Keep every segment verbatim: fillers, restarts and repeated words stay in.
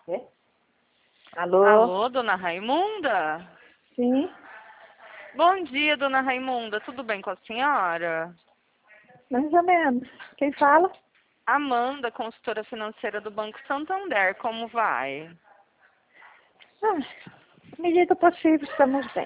É? Alô? Alô, dona Raimunda? Sim, Bom dia, dona Raimunda. Tudo bem com a senhora? mais ou menos. Quem fala? Amanda, consultora financeira do Banco Santander. Como vai? Ah, à medida possível, estamos bem.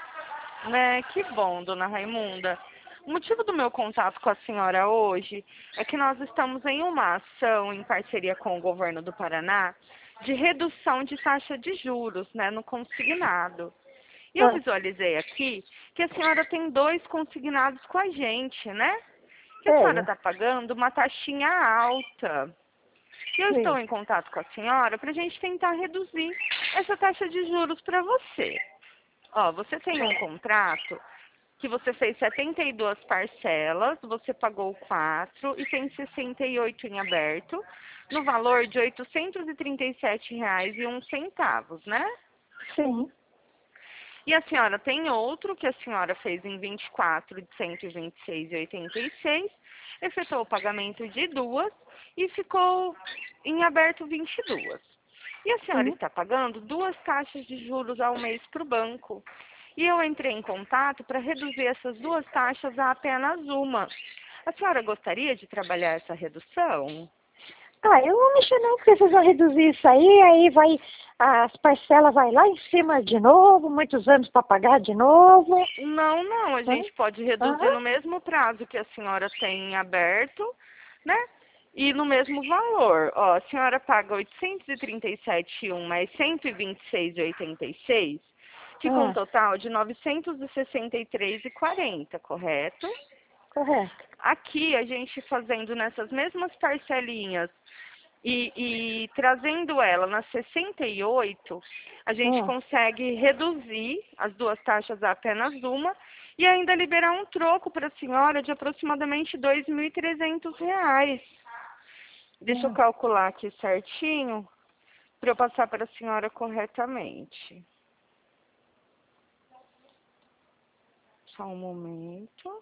Né? Que bom, dona Raimunda. O motivo do meu contato com a senhora hoje é que nós estamos em uma ação em parceria com o governo do Paraná de redução de taxa de juros, né, no consignado. E eu Ah, visualizei aqui que a senhora tem dois consignados com a gente, né? Que a senhora tenho. está pagando uma taxinha alta. E eu estou Sim. em contato com a senhora para a gente tentar reduzir essa taxa de juros para você. Ó, você tem um contrato que você fez setenta e duas parcelas, você pagou quatro e tem sessenta e oito em aberto, no valor de oitocentos e trinta e sete reais e um centavos, né? Sim. E a senhora tem outro que a senhora fez em vinte e quatro de cento e vinte e seis e oitenta e seis, efetuou o pagamento de duas e ficou em aberto vinte e duas. E a senhora Sim. está pagando duas taxas de juros ao mês para o banco. E eu entrei em contato para reduzir essas duas taxas a apenas uma. A senhora gostaria de trabalhar essa redução? Ah, eu não mexer não, porque vocês vão reduzir isso aí, aí vai, as parcelas vai lá em cima de novo, muitos anos para pagar de novo. Não, não, a Hã? gente pode reduzir Hã? no mesmo prazo que a senhora tem em aberto, né? E no mesmo valor. Ó, a senhora paga oitocentos e trinta e sete e um mais cento e vinte e seis e oitenta e seis, fica um Ah, total de novecentos e sessenta e três e quarenta, correto? correto. Aqui a gente fazendo nessas mesmas parcelinhas e, e trazendo ela na sessenta e oito, a gente Ah, consegue reduzir as duas taxas a apenas uma e ainda liberar um troco para a senhora de aproximadamente dois mil e trezentos reais. Deixa eu ah. calcular aqui certinho para eu passar para a senhora corretamente. Só um momento.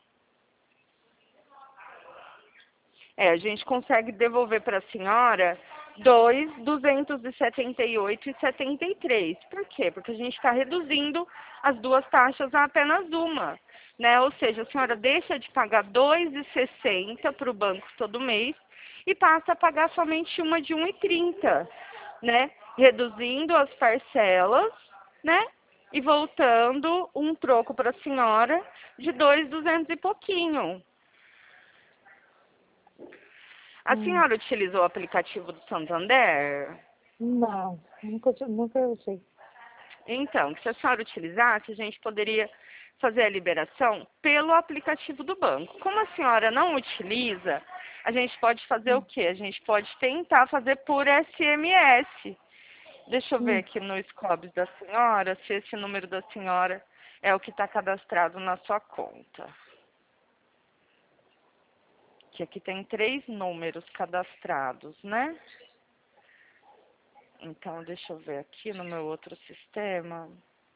É, a gente consegue devolver para a senhora dois mil duzentos e setenta e oito e setenta e três. Por quê? Porque a gente está reduzindo as duas taxas a apenas uma, né? Ou seja, a senhora deixa de pagar dois e sessenta para o banco todo mês e passa a pagar somente uma de um e trinta, né? Reduzindo as parcelas, né? E voltando um troco para a senhora de dois mil e duzentos e pouquinho. A Hum. senhora utilizou o aplicativo do Santander? Não, nunca, nunca usei. Então, se a senhora utilizasse, a gente poderia fazer a liberação pelo aplicativo do banco. Como a senhora não utiliza, a gente pode fazer o Hum. quê? A gente pode tentar fazer por S M S. Deixa eu ver Hum. aqui no Scobs da senhora, se esse número da senhora é o que está cadastrado na sua conta. Que aqui tem três números cadastrados, né? Então, deixa eu ver aqui no meu outro sistema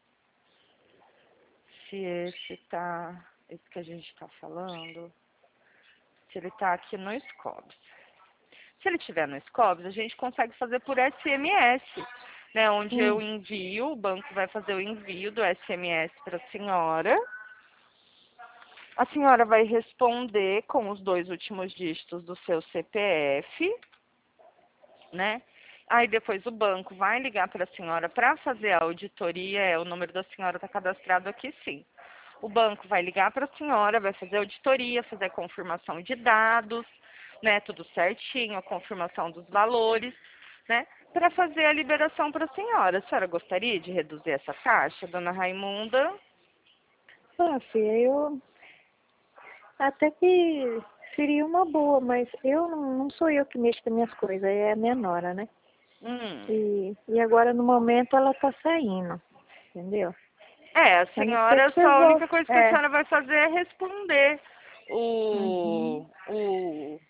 se esse tá, esse que a gente está falando, se ele está aqui no Scobs. Se ele estiver no Scobs, a gente consegue fazer por S M S, né? Onde eu Hum. envio, o banco vai fazer o envio do S M S para a senhora. A senhora vai responder com os dois últimos dígitos do seu C P F, né? Aí depois o banco vai ligar para a senhora para fazer a auditoria, é, o número da senhora está cadastrado aqui sim. O banco vai ligar para a senhora, vai fazer a auditoria, fazer a confirmação de dados, né, tudo certinho, a confirmação dos valores, né, para fazer a liberação para a senhora. A senhora gostaria de reduzir essa taxa, dona Raimunda? Ah, filha, eu até que seria uma boa, mas eu não, não sou eu que mexo com as minhas coisas, é a minha nora, né? Hum. E, e agora no momento ela tá saindo, entendeu? É, a A não ser senhora que só vocês a vão. única coisa que a É. senhora vai fazer é responder Uhum. o, o,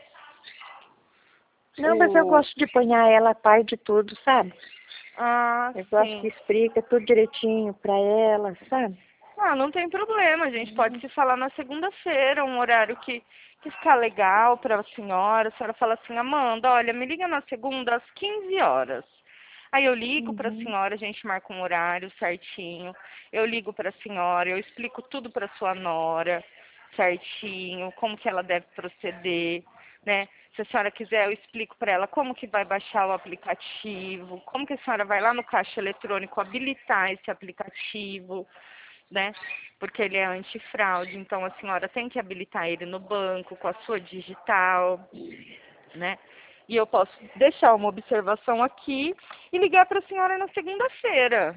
Não, mas eu o, gosto de apanhar ela a par de tudo, sabe? ah, Eu gosto que sim. explica tudo direitinho pra ela, sabe? Ah, não tem problema, a gente pode Uhum. se falar na segunda-feira, um horário que, que ficar legal para a senhora. A senhora fala assim, Amanda, olha, me liga na segunda às quinze horas. Aí eu ligo para a Uhum. senhora, a gente marca um horário certinho. Eu ligo para a senhora, eu explico tudo para sua nora certinho, como que ela deve proceder, né? Se a senhora quiser, eu explico para ela como que vai baixar o aplicativo, como que a senhora vai lá no caixa eletrônico habilitar esse aplicativo, né? Porque ele é antifraude, então a senhora tem que habilitar ele no banco com a sua digital, né? E eu posso deixar uma observação aqui e ligar para a senhora na segunda-feira.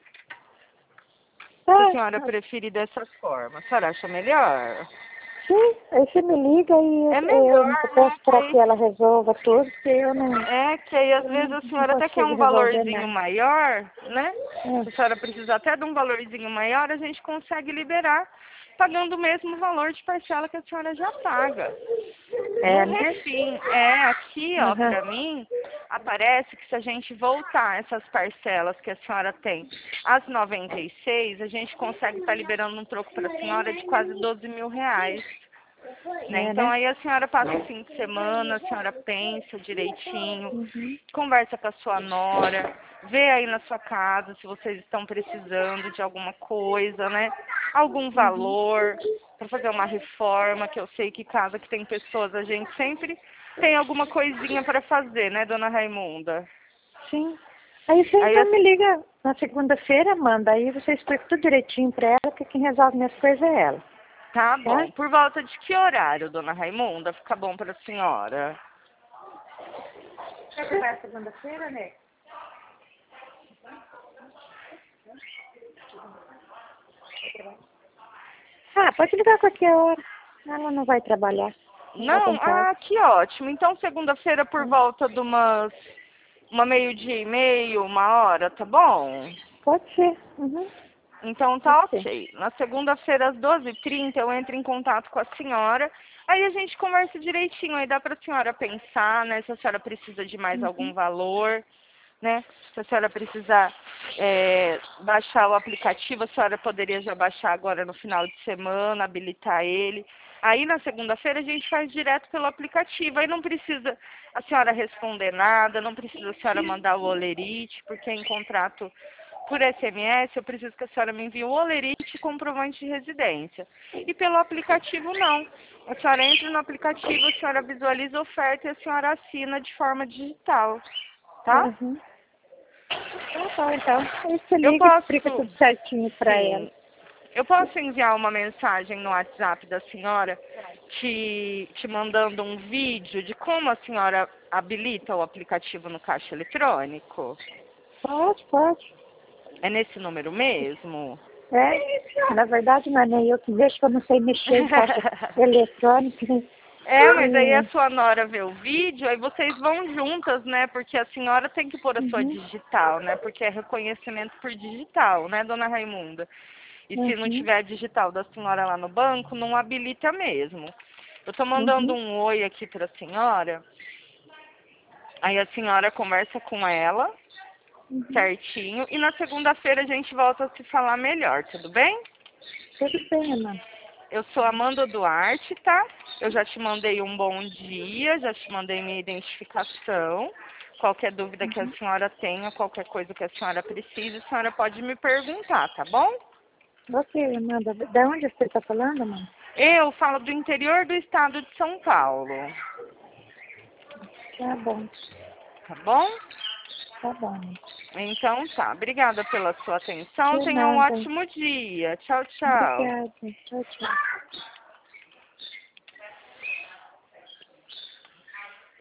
Se a Ah, senhora preferir dessa forma, a senhora acha melhor? sim, aí você me liga e É eu, melhor, eu né? peço Que para aí, que ela resolva tudo, porque eu não, é que aí às eu vezes não, a não senhora até quer consigo um resolver valorzinho nada. maior, né? Se a É, senhora precisa até de um valorzinho maior, a gente consegue liberar pagando o mesmo valor de parcela que a senhora já paga. No é né? Refim, é, aqui, ó, Aham. pra mim, aparece que se a gente voltar essas parcelas que a senhora tem às noventa e seis, a gente consegue estar liberando um troco para a senhora de quase doze mil reais. Né? É, Então né? aí a senhora passa o fim de semana, a senhora pensa direitinho, Uhum. conversa com a sua nora, vê aí na sua casa se vocês estão precisando de alguma coisa, né? Algum Uhum. valor para fazer uma reforma, que eu sei que casa que tem pessoas, a gente sempre tem alguma coisinha para fazer, né, dona Raimunda? Sim. Aí você Aí então a me liga na segunda-feira, Amanda, aí você explica tudo direitinho para ela, porque quem resolve minhas coisas é ela, Tá tá? bom. Por volta de que horário, dona Raimunda? Fica bom para a senhora? Você vai segunda-feira, né? Ah, pode ligar a qualquer hora. Ela não vai trabalhar. Ela tá Não? em casa. Ah, que ótimo. Então, segunda-feira, por Tá? volta de umas uma meio-dia e meio, uma hora, tá bom? Pode ser. Uhum. Então, Pode tá ser. ok. Na segunda-feira, às doze e trinta, eu entro em contato com a senhora. Aí a gente conversa direitinho. Aí dá pra senhora pensar, né? Se a senhora precisa de mais algum Uhum. valor, né? Se a senhora precisar é, baixar o aplicativo, a senhora poderia já baixar agora no final de semana, habilitar ele. Aí na segunda-feira a gente faz direto pelo aplicativo. Aí não precisa a senhora responder nada, não precisa a senhora mandar o olerite, porque em contrato por S M S eu preciso que a senhora me envie o olerite e comprovante de residência. E pelo aplicativo não. A senhora entra no aplicativo, a senhora visualiza a oferta e a senhora assina de forma digital. Tá? Uhum. Tá bom, então. Aí você Eu liga e explica posso, tudo certinho pra ela. sim, eu posso enviar uma mensagem no WhatsApp da senhora te, te mandando um vídeo de como a senhora habilita o aplicativo no caixa eletrônico? Pode, pode. É nesse número mesmo? É, na verdade não é nem eu que mexo, que eu não sei mexer em caixa eletrônica. É, mas aí a E, sua nora vê o vídeo, aí vocês vão juntas, né? Porque a senhora tem que pôr a sua uhum, digital, né? Porque é reconhecimento por digital, né, dona Raimunda? E se não uhum, tiver a digital da senhora lá no banco, não habilita mesmo. Eu tô mandando uhum, um oi aqui pra senhora, aí a senhora conversa com ela, uhum. certinho, e na segunda-feira a gente volta a se falar melhor, tudo bem? Tudo bem, Amanda. Eu sou Amanda Duarte, tá? Eu já te mandei um bom dia, já te mandei minha identificação. Qualquer dúvida que a Uhum. senhora tenha, qualquer coisa que a senhora precise, a senhora pode me perguntar, tá bom? Ok, Amanda. Da onde você está falando, Amanda? Eu falo do interior do estado de São Paulo, Tá bom, tá bom? tá bom. Então tá, obrigada pela sua atenção. De Tenha um nada. ótimo dia. Tchau, tchau. Obrigada. Tchau, tchau.